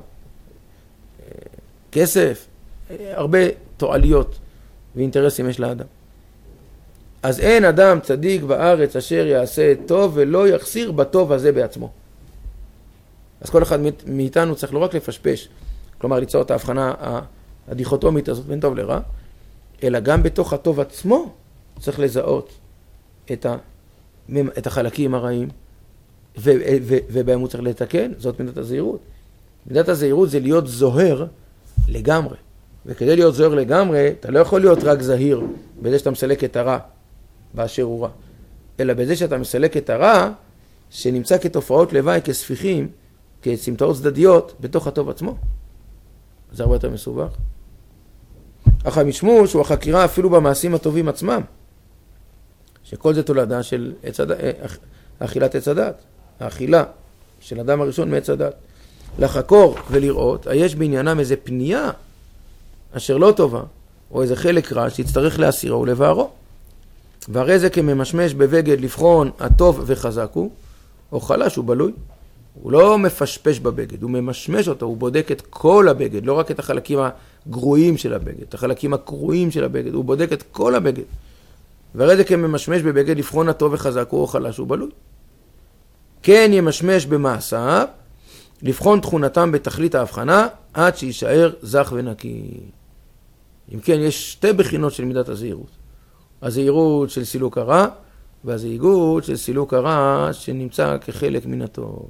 A: כסף, הרבה תועליות ואינטרסים יש לאדם. אז אין אדם צדיק בארץ אשר יעשה טוב ולא יחסיר בטוב הזה בעצמו. אז כל אחד מאיתנו צריך לא רק לפשפש, כלומר ליצור את ההבחנה הדיכוטומית הזאת בין טוב לרע, אלא גם בתוך הטוב עצמו צריך לזהות את, ה, את החלקים הרעים, ו, ו, ובהם הוא צריך לתקן, זאת מידת הזהירות. מידת הזהירות זה להיות זוהר לגמרי. וכדי להיות זוהר לגמרי, אתה לא יכול להיות רק זהיר בזה שאתה מסלק את הרע באשר הוא רע, אלא בזה שאתה מסלק את הרע שנמצא כתופעות לוואי, כספיחים, כסמטאות צדדיות בתוך הטוב עצמו. זה הרבה יותר מסובך. אך המשמוש הוא החקירה אפילו במעשים הטובים עצמם, שכל זה תולדה של אכילת עץ הדת, האכילה של אדם הראשון מעץ הדת. לחקור ולראות, יש בעניינם איזה פנייה אשר לא טובה, או איזה חלק רע שיצטרך להסירו ולבערו. והרי זה כממשמש בבגד לבחון הטוב וחזק הוא, או חלש הוא בלוי. הוא לא מפשפש בבגד, הוא ממשמש אותו, הוא בודק את כל הבגד, לא רק את החלקים הגרועים של הבגד, את החלקים הקרועים של הבגד, הוא בודק את כל הבגד. והרי זה כממשמש בבגד לבחון הטוב וחזק הוא, או חלש הוא בלוי. כן ימשמש במעשיו, לבחון תכונתם בתכלית ההבחנה, עד שישאר זך ונקי. אם כן, יש שתי בחינות של מידת הזהירות. הזהירות של סילוק הרע, והזהירות של סילוק הרע שנמצא כחלק מן הטוב.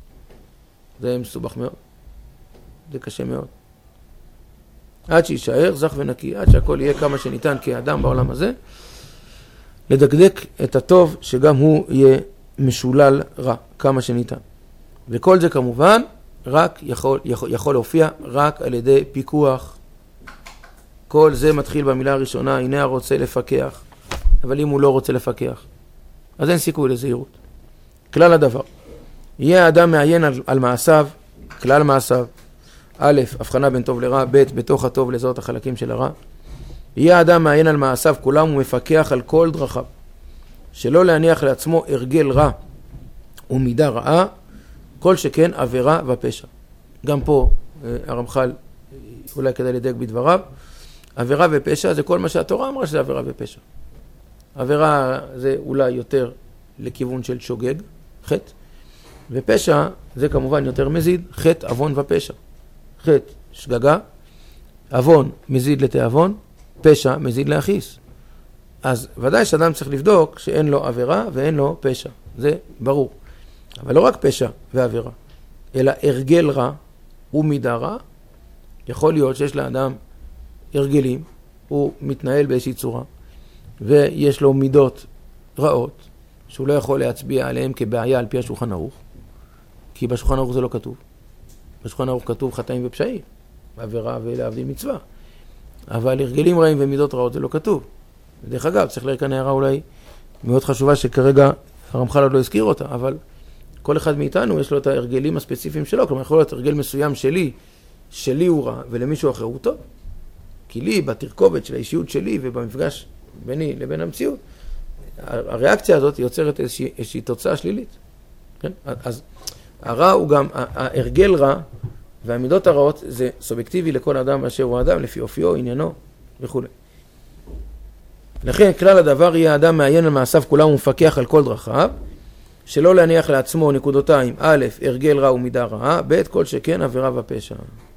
A: זה מסובך מאוד. זה קשה מאוד. עד שישאר זך ונקי, עד שהכל יהיה כמה שניתן כאדם בעולם הזה, לדקדק את הטוב שגם הוא יהיה משולל רע, כמה שניתן. וכל זה כמובן רק יכול, יכול, יכול להופיע רק על ידי פיקוח. כל זה מתחיל במילה הראשונה, הנה הרוצה לפקח. אבל אם הוא לא רוצה לפקח, אז אין סיכוי לזהירות. כלל הדבר. יהיה האדם מעיין על, על מעשיו, כלל מעשיו. א', הבחנה בין טוב לרע, ב', בתוך הטוב לזהות החלקים של הרע. יהיה האדם מעיין על מעשיו כולם ומפקח על כל דרכיו. שלא להניח לעצמו הרגל רע ומידה רעה, כל שכן עבירה ופשע. גם פה הרמח"ל אולי כדאי לדייק בדבריו. עבירה ופשע זה כל מה שהתורה אמרה שזה עבירה ופשע. עבירה זה אולי יותר לכיוון של שוגג, חטא, ופשע זה כמובן יותר מזיד, חטא, עוון ופשע. חטא, שגגה, עוון מזיד לתיאבון, פשע מזיד להכיס. אז ודאי שאדם צריך לבדוק שאין לו עבירה ואין לו פשע, זה ברור. אבל לא רק פשע ועבירה, אלא הרגל רע ומידה רע. יכול להיות שיש לאדם הרגלים, הוא מתנהל באיזושהי צורה, ויש לו מידות רעות, שהוא לא יכול להצביע עליהם כבעיה על פי השולחן ערוך, כי בשולחן ערוך זה לא כתוב. בשולחן ערוך כתוב חטאים ופשעים, עבירה ולהבדיל מצווה. אבל הרגלים רעים ומידות רעות זה לא כתוב. דרך אגב, צריך להראות כאן הערה אולי מאוד חשובה שכרגע הרמח"ל עוד לא הזכיר אותה, אבל כל אחד מאיתנו יש לו את ההרגלים הספציפיים שלו, כלומר יכול להיות הרגל מסוים שלי, שלי הוא רע ולמישהו אחר הוא טוב. כי לי, בתרכובת של האישיות שלי ובמפגש ביני לבין המציאות, הריאקציה הזאת יוצרת איזושהי, איזושהי תוצאה שלילית. כן? אז הרע הוא גם, ההרגל רע והמידות הרעות זה סובייקטיבי לכל אדם אשר הוא אדם, לפי אופיו, עניינו וכו'. לכן כלל הדבר יהיה האדם מעיין על מעשיו כולם ומפקח על כל דרכיו, שלא להניח לעצמו נקודותיים, א', הרגל רע ומידה רעה, ב', כל שכן עבירה ופשע.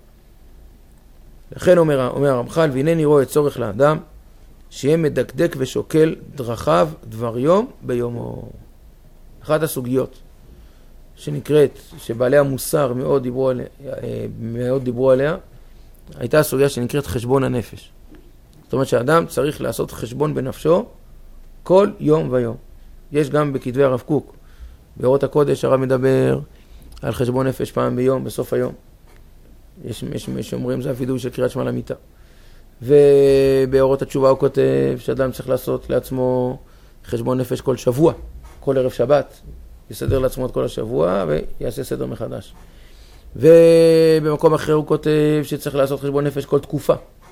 A: לכן אומר, אומר הרמח"ל, והנני רואה צורך לאדם, שיהיה מדקדק ושוקל דרכיו דבר יום ביומו. אחת הסוגיות שנקראת, שבעלי המוסר מאוד דיברו עליה, מאוד דיברו עליה, הייתה הסוגיה שנקראת חשבון הנפש. זאת אומרת שהאדם צריך לעשות חשבון בנפשו כל יום ויום. יש גם בכתבי הרב קוק, באורות הקודש הרב מדבר על חשבון נפש פעם ביום, בסוף היום. יש מי שאומרים זה הווידוי של קריאת שמע למיטה. ובאורות התשובה הוא כותב שאדם צריך לעשות לעצמו חשבון נפש כל שבוע, כל ערב שבת. יסדר לעצמו את כל השבוע ויעשה סדר מחדש. ובמקום אחר הוא כותב שצריך לעשות חשבון נפש כל תקופה.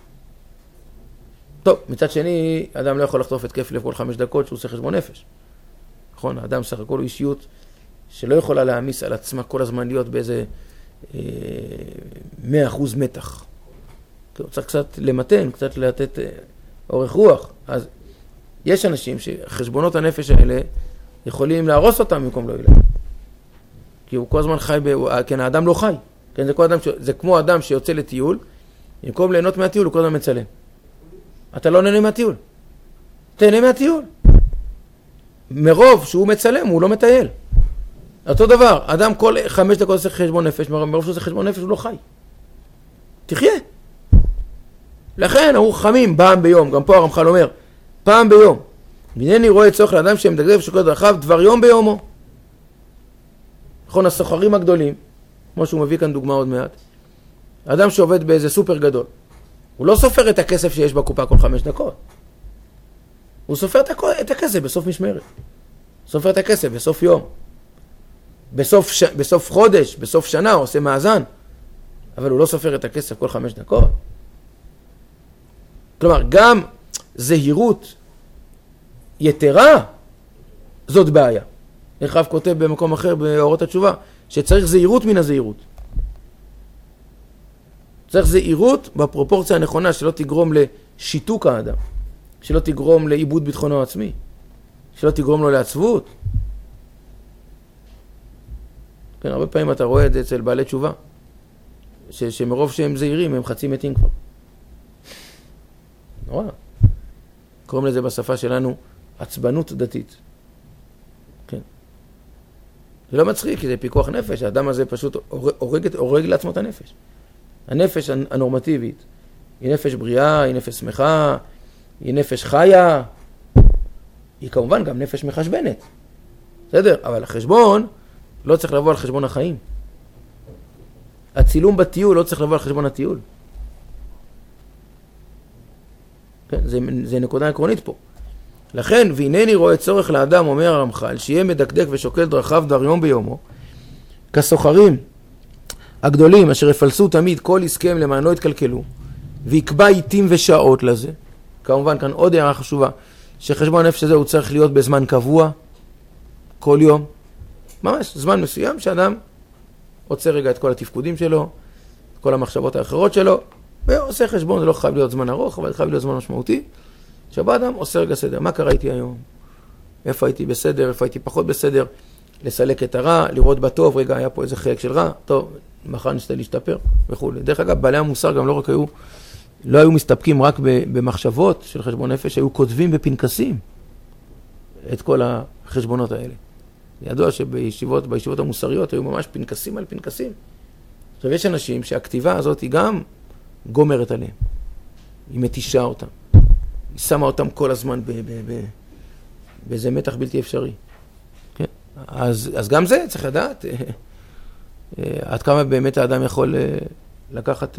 A: טוב, מצד שני, אדם לא יכול לחטוף התקף לב כל חמש דקות שהוא עושה חשבון נפש. נכון, האדם סך הכל הוא אישיות שלא יכולה להעמיס על עצמה כל הזמן להיות באיזה מאה אחוז מתח. הוא צריך קצת למתן, קצת לתת אה, אורך רוח. אז יש אנשים שחשבונות הנפש האלה יכולים להרוס אותם במקום לא ילך. כי הוא כל הזמן חי, ב... כן, האדם לא חי. כן, זה, כל אדם ש... זה כמו אדם שיוצא לטיול, במקום ליהנות מהטיול הוא כל הזמן מצלם. אתה לא נהנה מהטיול. תהנה מהטיול. מרוב שהוא מצלם, הוא לא מטייל. אותו דבר, אדם כל חמש דקות עושה חשבון נפש, מרוב שהוא עושה חשבון נפש הוא לא חי. תחיה. לכן הוא חמים פעם ביום, גם פה הרמח"ל אומר, פעם ביום. והנני רואה צורך לאדם שמדקדק ושוקל דרכיו דבר יום ביומו. נכון, הסוחרים הגדולים, כמו שהוא מביא כאן דוגמה עוד מעט, האדם שעובד באיזה סופר גדול, הוא לא סופר את הכסף שיש בקופה כל חמש דקות. הוא סופר את הכסף בסוף משמרת. סופר את הכסף בסוף יום. בסוף, ש... בסוף חודש, בסוף שנה, הוא עושה מאזן. אבל הוא לא סופר את הכסף כל חמש דקות. כלומר, גם זהירות יתרה, זאת בעיה. איך רב כותב במקום אחר באורות התשובה, שצריך זהירות מן הזהירות. צריך זהירות בפרופורציה הנכונה, שלא תגרום לשיתוק האדם, שלא תגרום לאיבוד ביטחונו העצמי, שלא תגרום לו לעצבות. כן, הרבה פעמים אתה רואה את זה אצל בעלי תשובה, ש- שמרוב שהם זהירים הם חצי מתים כבר. נורא. קוראים לזה בשפה שלנו עצבנות דתית. כן. זה לא מצחיק, כי זה פיקוח נפש. האדם הזה פשוט הורג, הורג לעצמו את הנפש. הנפש הנורמטיבית היא נפש בריאה, היא נפש שמחה, היא נפש חיה, היא כמובן גם נפש מחשבנת. בסדר? אבל החשבון לא צריך לבוא על חשבון החיים. הצילום בטיול לא צריך לבוא על חשבון הטיול. כן? זה, זה נקודה עקרונית פה. לכן, והנני רואה צורך לאדם, אומר הרמח"ל, שיהיה מדקדק ושוקל דרכיו דבר יום ביומו, כסוחרים הגדולים אשר יפלסו תמיד כל הסכם למענו התקלקלו, ויקבע עיתים ושעות לזה. כמובן, כאן עוד הערה חשובה, שחשבון הנפש הזה הוא צריך להיות בזמן קבוע, כל יום. ממש, זמן מסוים שאדם עוצר רגע את כל התפקודים שלו, את כל המחשבות האחרות שלו, ועושה חשבון, זה לא חייב להיות זמן ארוך, אבל זה חייב להיות זמן משמעותי. שבא אדם עושה רגע סדר, מה קרה איתי היום? איפה הייתי בסדר, איפה הייתי פחות בסדר? לסלק את הרע, לראות בטוב, רגע, היה פה איזה חלק של רע, טוב, מחר נשתה להשתפר וכו'. דרך אגב, בעלי המוסר גם לא רק היו, לא היו מסתפקים רק במחשבות של חשבון נפש, היו כותבים בפנקסים את כל החשבונות האלה. ידוע שבישיבות, בישיבות המוסריות היו ממש פנקסים על פנקסים. עכשיו, יש אנשים שהכתיבה הזאת היא גם גומרת עליהם. היא מתישה אותם. היא שמה אותם כל הזמן ב- ב- ב- באיזה מתח בלתי אפשרי. כן? אז, אז גם זה צריך לדעת עד כמה באמת האדם יכול לקחת,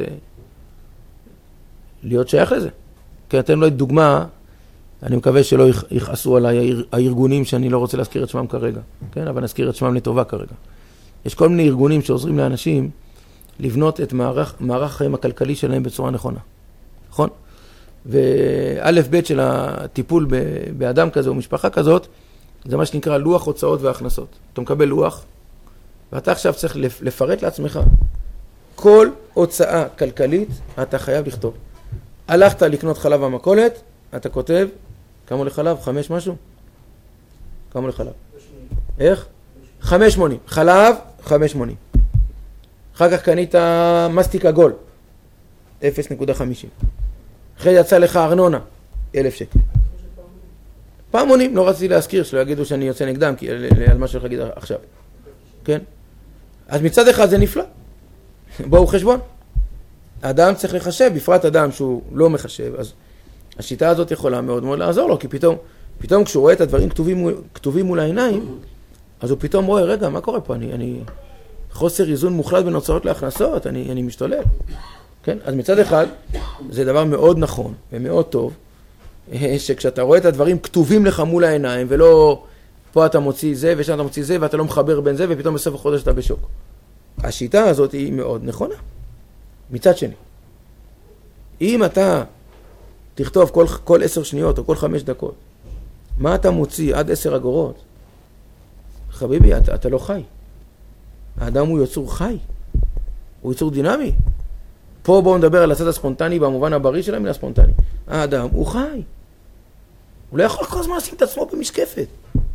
A: להיות שייך לזה. כן, אתן לו את דוגמה, אני מקווה שלא יכעסו עליי הארגונים שאני לא רוצה להזכיר את שמם כרגע, כן? אבל נזכיר את שמם לטובה כרגע. יש כל מיני ארגונים שעוזרים לאנשים לבנות את מערך, מערך החיים הכלכלי שלהם בצורה נכונה. נכון? ואלף בית של הטיפול באדם כזה או משפחה כזאת, זה מה שנקרא לוח הוצאות והכנסות. אתה מקבל לוח, ואתה עכשיו צריך לפרט לעצמך. כל הוצאה כלכלית אתה חייב לכתוב. הלכת לקנות חלב במכולת, אתה כותב, כמה לחלב? חמש משהו? כמה לחלב? איך? חמש שמונים. חלב, חמש שמונים. אחר כך קנית מסטיק עגול, אפס נקודה חמישים. אחרי יצא לך ארנונה, אלף שקל. פעמונים, לא רציתי להזכיר, שלא יגידו שאני יוצא נגדם, כי על מה שלך להגיד עכשיו. כן? אז מצד אחד זה נפלא. בואו חשבון. האדם צריך לחשב, בפרט אדם שהוא לא מחשב, אז השיטה הזאת יכולה מאוד מאוד לעזור לו, כי פתאום, פתאום כשהוא רואה את הדברים כתובים, כתובים מול העיניים, אז הוא פתאום רואה, רגע, מה קורה פה? אני, אני חוסר איזון מוחלט בין הוצאות להכנסות, אני, אני משתולל. כן? אז מצד אחד, זה דבר מאוד נכון ומאוד טוב, שכשאתה רואה את הדברים כתובים לך מול העיניים, ולא פה אתה מוציא זה ושם אתה מוציא זה, ואתה לא מחבר בין זה, ופתאום בסוף החודש אתה בשוק. השיטה הזאת היא מאוד נכונה. מצד שני, אם אתה תכתוב כל, כל עשר שניות או כל חמש דקות, מה אתה מוציא עד עשר אגורות? חביבי, אתה, אתה לא חי. האדם הוא יצור חי. הוא יצור דינמי. פה בואו נדבר על הצד הספונטני במובן הבריא של המילה ספונטני. האדם הוא חי. הוא לא יכול כל הזמן לשים את עצמו במשקפת.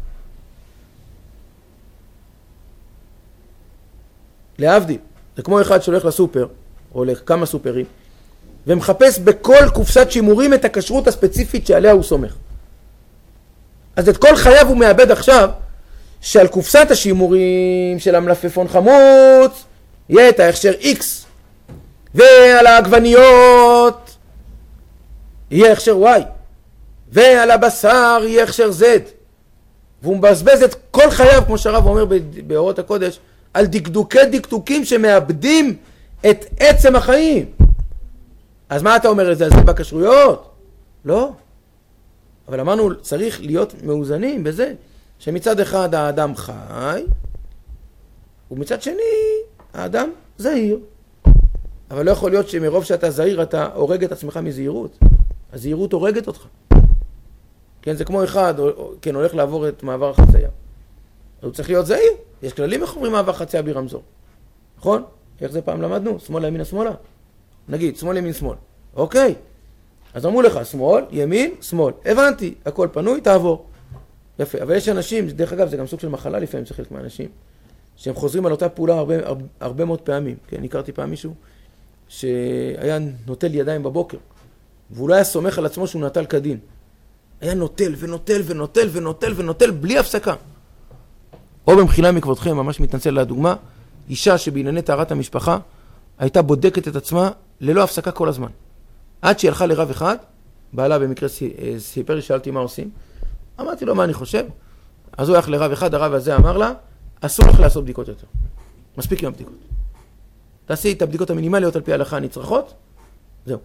A: להבדיל, זה כמו אחד שהולך לסופר, או לכמה סופרים, ומחפש בכל קופסת שימורים את הכשרות הספציפית שעליה הוא סומך. אז את כל חייו הוא מאבד עכשיו, שעל קופסת השימורים של המלפפון חמוץ, יהיה את ההכשר X, ועל העגבניות יהיה הכשר Y, ועל הבשר יהיה הכשר Z, והוא מבזבז את כל חייו, כמו שהרב אומר באורות הקודש, על דקדוקי דקדוקים שמאבדים את עצם החיים. אז מה אתה אומר לזה? זה בכשרויות? לא. אבל אמרנו, צריך להיות מאוזנים בזה, שמצד אחד האדם חי, ומצד שני האדם זהיר. אבל לא יכול להיות שמרוב שאתה זהיר אתה הורג את עצמך מזהירות. הזהירות הורגת אותך. כן, זה כמו אחד, כן, הולך לעבור את מעבר החצייה. הוא צריך להיות זהיר. יש כללים איך אומרים מעבר חצייה בלי רמזור. נכון? איך זה פעם למדנו? שמאלה, ימינה, שמאלה. נגיד, שמאל, ימין, שמאל. אוקיי. אז אמרו לך, שמאל, ימין, שמאל. הבנתי, הכל פנוי, תעבור. יפה. אבל יש אנשים, דרך אגב, זה גם סוג של מחלה לפעמים, זה חלק מהאנשים, שהם חוזרים על אותה פעולה הרבה, הרבה, הרבה מאוד פעמים. כן, הכרתי פעם מישהו שהיה נוטל ידיים בבוקר, והוא לא היה סומך על עצמו שהוא נטל כדין. היה נוטל ונוטל ונוטל ונוטל ונוטל בלי הפסקה. או במחילה מכבודכם, ממש מתנצל לדוגמה, אישה שבענייני טהרת המשפחה הייתה בודקת את עצמה ללא הפסקה כל הזמן. עד שהיא הלכה לרב אחד, בעלה במקרה סיפר לי, שאלתי מה עושים. אמרתי לו מה אני חושב. אז הוא הלך לרב אחד, הרב הזה אמר לה, אסור לך לעשות בדיקות יותר. מספיק עם הבדיקות. תעשי את הבדיקות המינימליות על פי ההלכה הנצרכות, זהו.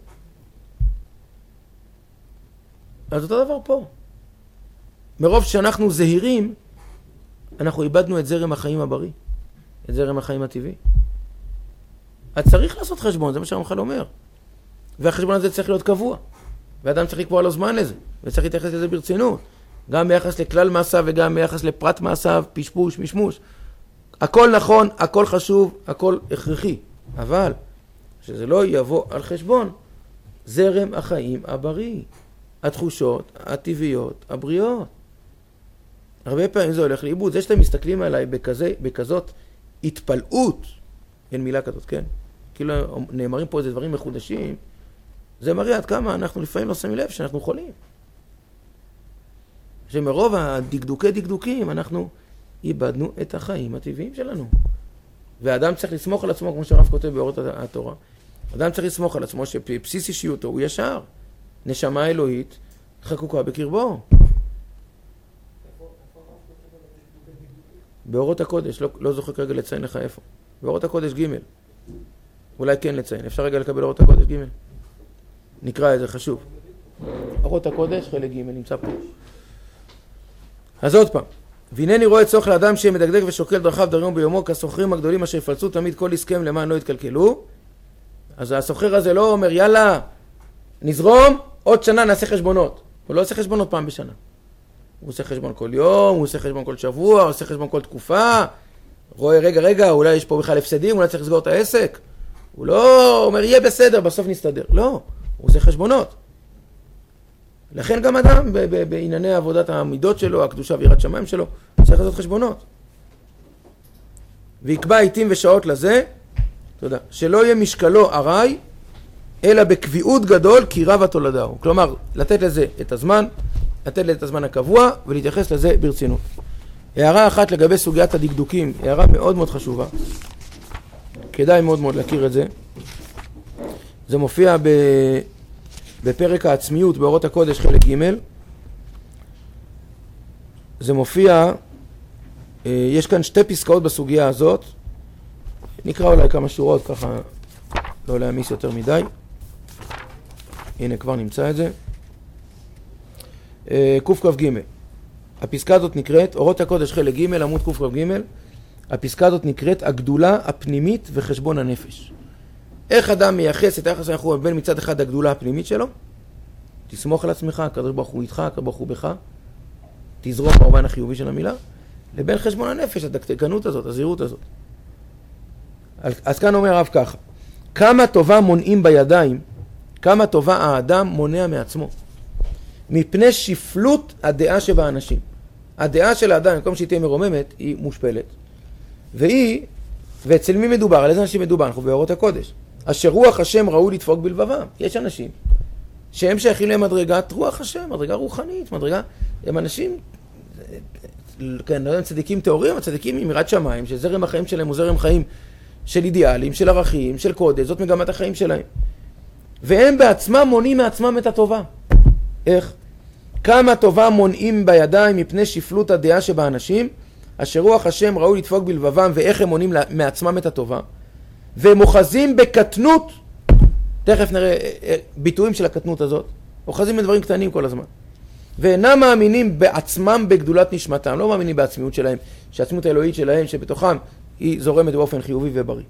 A: אז אותו דבר פה. מרוב שאנחנו זהירים, אנחנו איבדנו את זרם החיים הבריא, את זרם החיים הטבעי. אז צריך לעשות חשבון, זה מה שהרמח"ל אומר. והחשבון הזה צריך להיות קבוע. ואדם צריך לקבוע לו זמן לזה, וצריך להתייחס לזה ברצינות. גם ביחס לכלל מעשיו וגם ביחס לפרט מעשיו, פשפוש, משמוש. הכל נכון, הכל חשוב, הכל הכרחי. אבל שזה לא יבוא על חשבון זרם החיים הבריא, התחושות הטבעיות, הבריאות. הרבה פעמים זה הולך לאיבוד. זה שאתם מסתכלים עליי בכזה, בכזאת התפלאות, אין מילה כזאת, כן? כאילו נאמרים פה איזה דברים מחודשים, זה מראה עד כמה אנחנו לפעמים לא שמים לב שאנחנו חולים. שמרוב הדקדוקי דקדוקים אנחנו איבדנו את החיים הטבעיים שלנו. והאדם צריך לסמוך על עצמו, כמו שהרב כותב באורות התורה. אדם צריך לסמוך על עצמו שבבסיס אישיותו הוא ישר. נשמה אלוהית חקוקה בקרבו. באורות הקודש, לא, לא זוכר כרגע לציין לך איפה. באורות הקודש ג' אולי כן לציין. אפשר רגע לקבל אורות הקודש ג' נקרא את זה, חשוב. אורות הקודש, חלק ג' נמצא פה. אז עוד פעם. והנני רואה צורך לאדם שמדקדק ושוקל דרכיו דריום ביומו, כסוחרים הגדולים אשר יפלצו תמיד כל עסקם למען לא יתקלקלו. אז הסוחר הזה לא אומר, יאללה, נזרום, עוד שנה נעשה חשבונות. הוא לא עושה חשבונות פעם בשנה. הוא עושה חשבון כל יום, הוא עושה חשבון כל שבוע, הוא עושה חשבון כל תקופה. רואה, רגע, רגע, אולי יש פה בכלל הפסדים, אולי צריך לסגור את העסק. הוא לא אומר, יהיה בסדר, בסוף נסתדר. לא, הוא עושה חשבונות. לכן גם אדם בענייני עבודת העמידות שלו, הקדושה ויראת שמיים שלו, צריך לעשות חשבונות. ויקבע עיתים ושעות לזה, תודה, שלא יהיה משקלו ארעי, אלא בקביעות גדול, כי רב התולדהו. כלומר, לתת לזה את הזמן, לתת לזה את הזמן הקבוע, ולהתייחס לזה ברצינות. הערה אחת לגבי סוגיית הדקדוקים, הערה מאוד מאוד חשובה. כדאי מאוד מאוד להכיר את זה. זה מופיע ב... בפרק העצמיות באורות הקודש חלק ג'. זה מופיע, יש כאן שתי פסקאות בסוגיה הזאת. נקרא אולי כמה שורות, ככה לא להמיס יותר מדי. הנה כבר נמצא את זה. קכ"ג. הפסקה הזאת נקראת, אורות הקודש חלק ג' עמוד קכ"ג. הפסקה הזאת נקראת הגדולה הפנימית וחשבון הנפש. איך אדם מייחס את היחס אנחנו בין מצד אחד הגדולה הפנימית שלו? תסמוך על עצמך, הקדוש ברוך הוא איתך, הקדוש ברוך הוא בך. תזרום במובן החיובי של המילה. לבין חשבון הנפש, הדקדקנות הזאת, הזהירות הזאת. אז כאן אומר הרב ככה, כמה טובה מונעים בידיים, כמה טובה האדם מונע מעצמו. מפני שפלות הדעה שבאנשים. הדעה של האדם, במקום שהיא תהיה מרוממת, היא מושפלת. והיא, ואצל מי מדובר? על איזה אנשים מדובר? אנחנו באורות הקודש. אשר רוח השם ראוי לדפוק בלבבם. יש אנשים שהם שייכים למדרגת רוח השם, מדרגה רוחנית, מדרגה, הם אנשים, כן, לא יודעים, צדיקים תיאוריים, צדיקים עם יראת שמיים, שזרם החיים שלהם הוא זרם חיים של אידיאלים, של ערכים, של קודש, זאת מגמת החיים שלהם. והם בעצמם מונעים מעצמם את הטובה. איך? כמה טובה מונעים בידיים מפני שפלות הדעה שבאנשים, אשר רוח השם ראוי לדפוק בלבבם, ואיך הם מונעים מעצמם את הטובה. והם אוחזים בקטנות, תכף נראה ביטויים של הקטנות הזאת, אוחזים בדברים קטנים כל הזמן. ואינם מאמינים בעצמם בגדולת נשמתם, לא מאמינים בעצמיות שלהם, שהעצמות האלוהית שלהם שבתוכם היא זורמת באופן חיובי ובריא.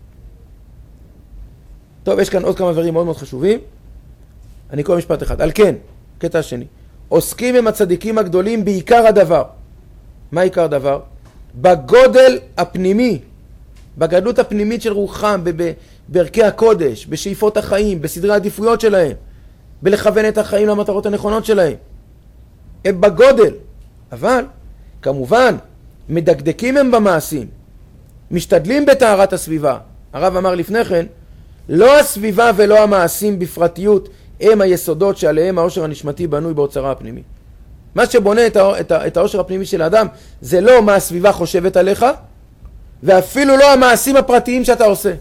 A: טוב, יש כאן עוד כמה דברים מאוד מאוד חשובים. אני קורא משפט אחד. על כן, קטע השני. עוסקים עם הצדיקים הגדולים בעיקר הדבר. מה עיקר הדבר? בגודל הפנימי, בגדלות הפנימית של רוחם, בערכי הקודש, בשאיפות החיים, בסדרי העדיפויות שלהם, בלכוון את החיים למטרות הנכונות שלהם. הם בגודל, אבל כמובן מדקדקים הם במעשים, משתדלים בטהרת הסביבה. הרב אמר לפני כן, לא הסביבה ולא המעשים בפרטיות הם היסודות שעליהם העושר הנשמתי בנוי באוצרה הפנימי. מה שבונה את, הא, את, הא, את העושר הפנימי של האדם זה לא מה הסביבה חושבת עליך, ואפילו לא המעשים הפרטיים שאתה עושה.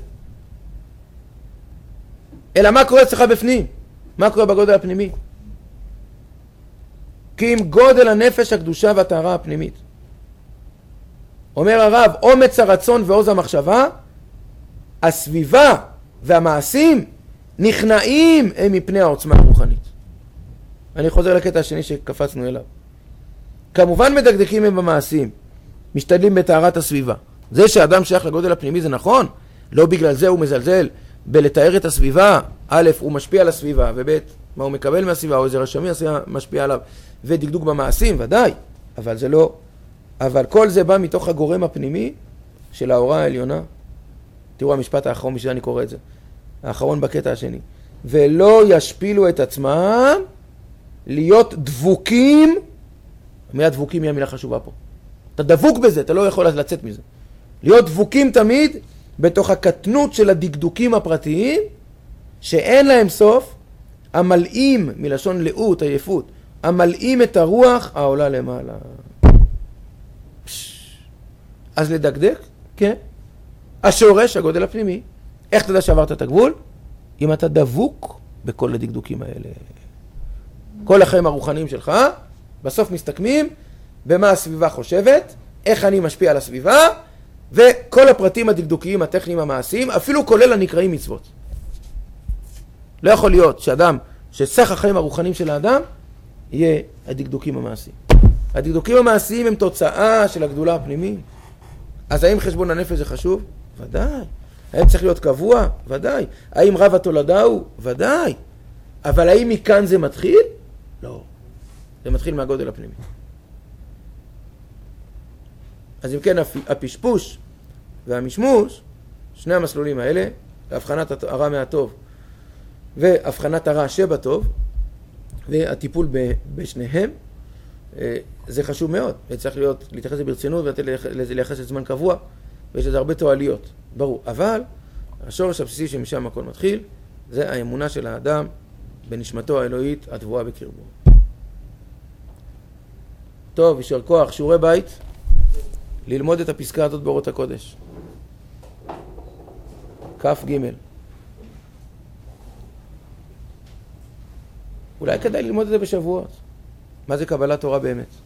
A: אלא מה קורה אצלך בפנים? מה קורה בגודל הפנימי? כי אם גודל הנפש הקדושה והטהרה הפנימית. אומר הרב, אומץ הרצון ועוז המחשבה, הסביבה והמעשים נכנעים הם מפני העוצמה הרוחנית. אני חוזר לקטע השני שקפצנו אליו. כמובן מדקדקים הם במעשים, משתדלים בטהרת הסביבה. זה שאדם שייך לגודל הפנימי זה נכון, לא בגלל זה הוא מזלזל בלתאר את הסביבה. א', הוא משפיע על הסביבה, וב', מה הוא מקבל מהסביבה, או איזה רשמי משפיע עליו, ודקדוק במעשים, ודאי, אבל זה לא, אבל כל זה בא מתוך הגורם הפנימי של ההוראה העליונה. תראו המשפט האחרון, בשביל אני קורא את זה, האחרון בקטע השני. ולא ישפילו את עצמם להיות דבוקים, המילה דבוקים היא המילה חשובה פה. אתה דבוק בזה, אתה לא יכול לצאת מזה. להיות דבוקים תמיד בתוך הקטנות של הדקדוקים הפרטיים, שאין להם סוף, המלאים, מלשון לאות, עייפות, המלאים את הרוח העולה למעלה. אז לדקדק, כן. השורש, הגודל הפנימי. איך תדע שעברת את הגבול? אם אתה דבוק בכל הדקדוקים האלה. כל החיים הרוחניים שלך, בסוף מסתכמים במה הסביבה חושבת, איך אני משפיע על הסביבה, וכל הפרטים הדקדוקיים, הטכניים, המעשיים, אפילו כולל הנקראים מצוות. לא יכול להיות שאדם, שסך החיים הרוחניים של האדם, יהיה הדקדוקים המעשיים. הדקדוקים המעשיים הם תוצאה של הגדולה הפנימית. אז האם חשבון הנפש זה חשוב? ודאי. האם צריך להיות קבוע? ודאי. האם רב התולדה הוא? ודאי. אבל האם מכאן זה מתחיל? לא. זה מתחיל מהגודל הפנימי. אז אם כן, הפשפוש והמשמוש, שני המסלולים האלה, להבחנת הרע מהטוב והבחנת הרע שבטוב, והטיפול בשניהם, זה חשוב מאוד. צריך להיות, להתייחס לזה ברצינות ולייחס את זמן קבוע, ויש לזה הרבה תועליות, ברור. אבל השורש הבסיסי שמשם הכל מתחיל, זה האמונה של האדם בנשמתו האלוהית התבואה בקרבו. טוב, יישר כוח, שיעורי בית, ללמוד את הפסקה הזאת באורות הקודש. כף ג' אולי כדאי ללמוד את זה בשבועות. מה זה קבלת תורה באמת?